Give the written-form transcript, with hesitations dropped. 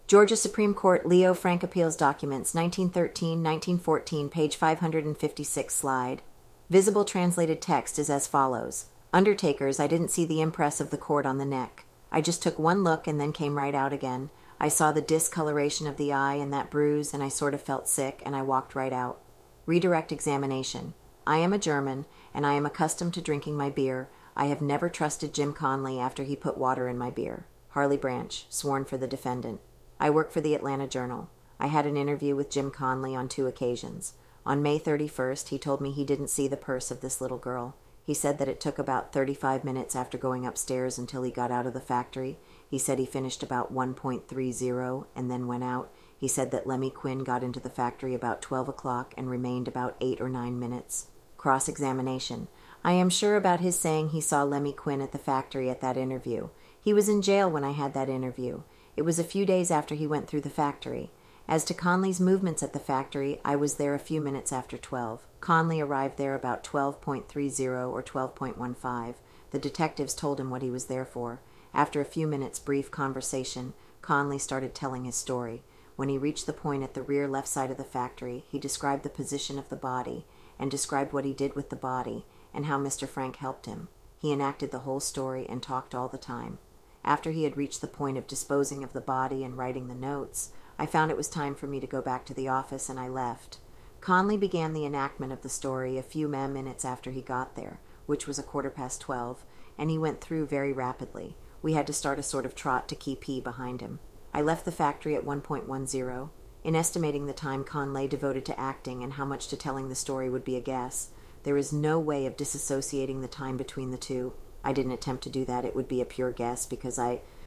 Georgia Supreme Court Leo Frank Appeals Documents, 1913-1914, page 556, slide. Visible translated text is as follows. Undertakers, I didn't see the impress of the cord on the neck. I just took one look and then came right out again. I saw the discoloration of the eye and that bruise, and I sort of felt sick, and I walked right out. Redirect examination. I am a German, and I am accustomed to drinking my beer. I have never trusted Jim Conley after he put water in my beer. Harley Branch, sworn for the defendant. I work for the Atlanta Journal. I had an interview with Jim Conley on 2 occasions. On May 31st, he told me he didn't see the purse of this little girl. He said that it took about 35 minutes after going upstairs until he got out of the factory. He said he finished about 1.30 and then went out. He said that Lemmy Quinn got into the factory about 12 o'clock and remained about 8 or 9 minutes. Cross-examination. I am sure about his saying he saw Lemmy Quinn at the factory at that interview. He was in jail when I had that interview. It was a few days after he went through the factory. As to Conley's movements at the factory, I was there a few minutes after 12. Conley arrived there about 12.30 or 12.15. The detectives told him what he was there for. After a few minutes' brief conversation, Conley started telling his story. When he reached the point at the rear left side of the factory, he described the position of the body, and described what he did with the body, and how Mr. Frank helped him. He enacted the whole story and talked all the time. After he had reached the point of disposing of the body and writing the notes, I found it was time for me to go back to the office, and I left. Conley began the enactment of the story a few minutes after he got there, which was 12:15, and he went through very rapidly. We had to start a sort of trot to keep he behind him. I left the factory at 1.10. In estimating the time Conley devoted to acting and how much to telling the story would be a guess. There is no way of disassociating the time between the two. I didn't attempt to do that. It would be a pure guess because I